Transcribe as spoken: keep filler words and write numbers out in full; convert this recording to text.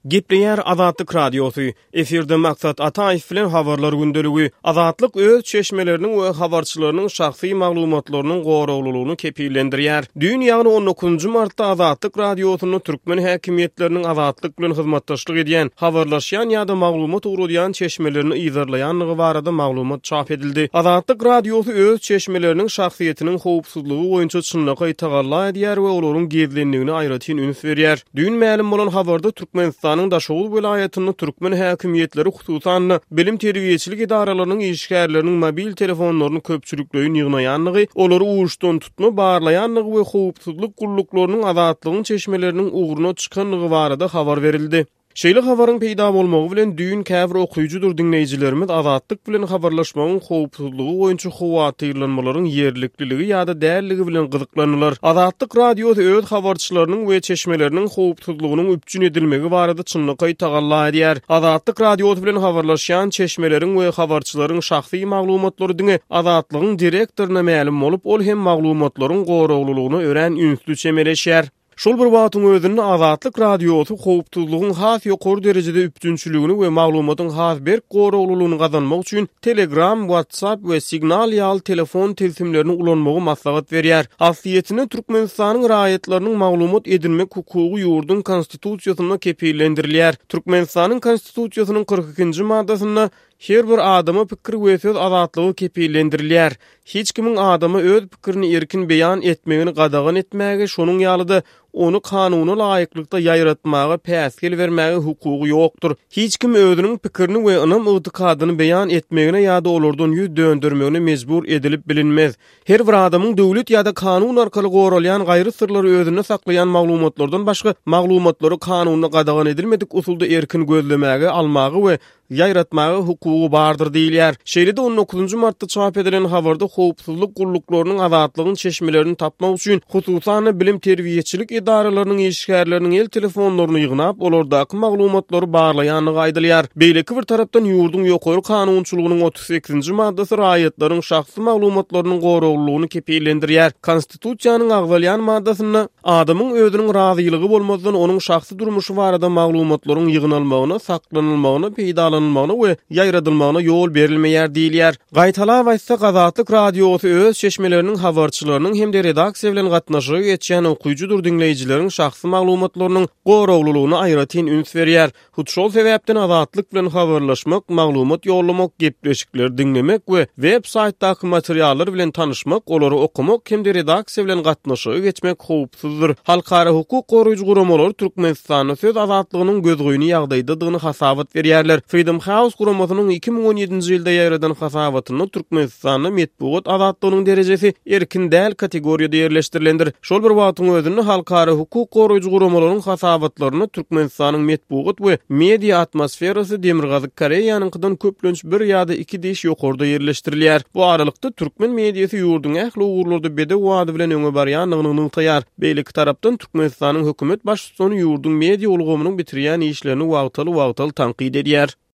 Gepleyer Azatlyk Radiosu. Eferde maksat Ataýew bilen habarlar gündeligi. Azatlyk öz çeşmeleriniň we habarçylarynyň şahsy maglumatlarynyň goraglylygyny kepillendirýär. Dünýäni on dokuzunçy martda Azatlyk Radiosyny türkmen häkimetleriniň azatlyk bilen hyzmatdaşlyk edýän, habarlaşýan ýa-da maglumat ugrudýan çeşmelerini ýyzarlaýanlygy barada maglumat çap edildi. Azatlyk Radiosy öz çeşmeleriniň şahsiýetiniň howpsuzlygy boýunça çynlyga ýetagalla edýär we olaryň gezlenligini aýratyn üns berýär. Dün ma'lum bolan habarda Türkmenistan da şol welaýatyny türkmen häkimetleri hususan bilim terbiýeçilik idaralarynyň işgärleriniň mobil telefonlaryny köpçülikleýin ýygnaýanlygy, olary uýuşdan tutma barlaýanlygy we howpsuzlyk gulluklarının azatlygyň çeşmeleriniň ugruna çykanlygy barada habar berildi. Şeýle habaryň peýda bolmagy bilen düýün käbir okuyucudur dinleýijilerimiz azatlyk bilen habarlaşmagyň howpsuzlygy boýunça howatyrlanmalaryň ýerlikliligi ýa-da dälligi bilen gyzyklanýarlar. Azatlyk Radio öz habarçylarynyň we çeşmeleriniň howpsuzlygynyň üpjün edilmegi barada çynlyga ýetagalla edýär. Azatlyk Radio bilen habarlaşýan çeşmeleriň we habarçylaryň şahsy maglumatlary diňe azatlygyň direktoryna ma'lum bolup, ol hem maglumatlaryň goraglylygyny ören ünsli çemeleşýär. Şol bir wagtyň özünde Azatlyk Radiosy howpsuzlygyň has ýokary derejede üpjünçiligini we maglumatyň has berk goraglylygyny gazanmak üçin Telegram, WhatsApp we Signal ýaly telefon tilsimlerini ulanmagy maslahat berýär. Asliyetine Türkmenistanyň raýatlarynyň maglumat edilmek hukugy ýurdun konstitusiýasyna kepillendirilýär. Türkmenistanyň konstitusiýasynyň kırk ikinji maddasyna her bir adama pikir we söz azatlygy kepillendirilýär. Hiç kimiň adama öz pikirini erkin beýan etmegini gadagan etmäge, şonuň ýalyda onu kanuny laýyklykda ýaýratmaga päsgel bermäge hukugy ýokdur. Hiç kim özüniň pikirini we ynam ýytykadyny beýan etmegine ýa-da olardan ýüz döndürmegine mejbur edilip bilinmez. Her bir adamyň döwlet ýa-da kanun arkaly goralýan gaýry sirleri özüne saklaýan maglumatlardan başga maglumatlary kanuny gadagan edilmedik usulda erkin gözlemäge, almagy we ýaýratmagy hukugy bardyr diýilýär. Şeýle-de on dokuzunçy martda çap edilen habarda howpsuzlyk gulluklarynyň azatlygyň çeşmelerini tapmak üçin hususan bilim terbiýeçilik idaralarynyň işgärleriniň el telefonlaryny ýygnap, olardaky maglumatlary barlaýanlygy aýdylýar. Beýleki bir tarapdan ýurdun ýokary kanunçylygynyň otuz sekizinçi maddasy raýatlaryň şahsy maglumatlarynyň goraglylygyny kepillendirýär. Konstitusiýanyň agzalýan maddasyna adamyň özüniň razylygy bolmazdan onuň şahsy durmuşy barada maglumatlaryň ýygnalmagyna, saklanylmagyna, peýdalanylmagyna we ýaýradylmagyna ýol berilmeýär diýilýär. Gaýtala baýsa Azatlyk Radiosy öz çeşmeleriniň habarçylarynyň hem de redaksiýa bilen gatnaşyk etýän okuyucudur dinleýijilerin şahsy maglumatlarynyň goraglylygyny aýratyn üns berýär. Şol sebäpden azatlyk bilen habarlaşmak, maglumat ýollamak, gepleşikler dinlemek we web saytdaky materiallar bilen tanyşmak, olary okumak hem de redaksiýa bilen gatnaşyk etmek howpsuzdur. Halkara hukuk goraýjy guramalary Türkmenistanyň söz azatlygynyň gözgöýüni ýagdaýdadygyny hasabat berýärler. Freedom House guramatynyň iki ming on ýedinçi ýylda ýaradan hasabatyny Türkmenistanyň medeniýet azatlygynyň derejesi erkin däl kategoriýada ýerleşdirilendir. Şol bir wagtyň özünde halkara hukuk goraýjy guramalaryň hasabatlaryny Türkmenistanyň medeniýet we media atmosferasy Demirgazy Koreýanyňkydan köplenç bir ýa-da iki diş ýokarda ýerleşdirilýär. Bu aralykda türkmen mediýasy ýurdun ähli ugrlary bede wady bilen öňe barýanlygyny ňytaýar. Beýleki tarapdan Türkmenistanyň hökümet başçysyny ýurdun media ulgamynyň bitirýän işlerini wagtaly wagtaly tanqid edýär.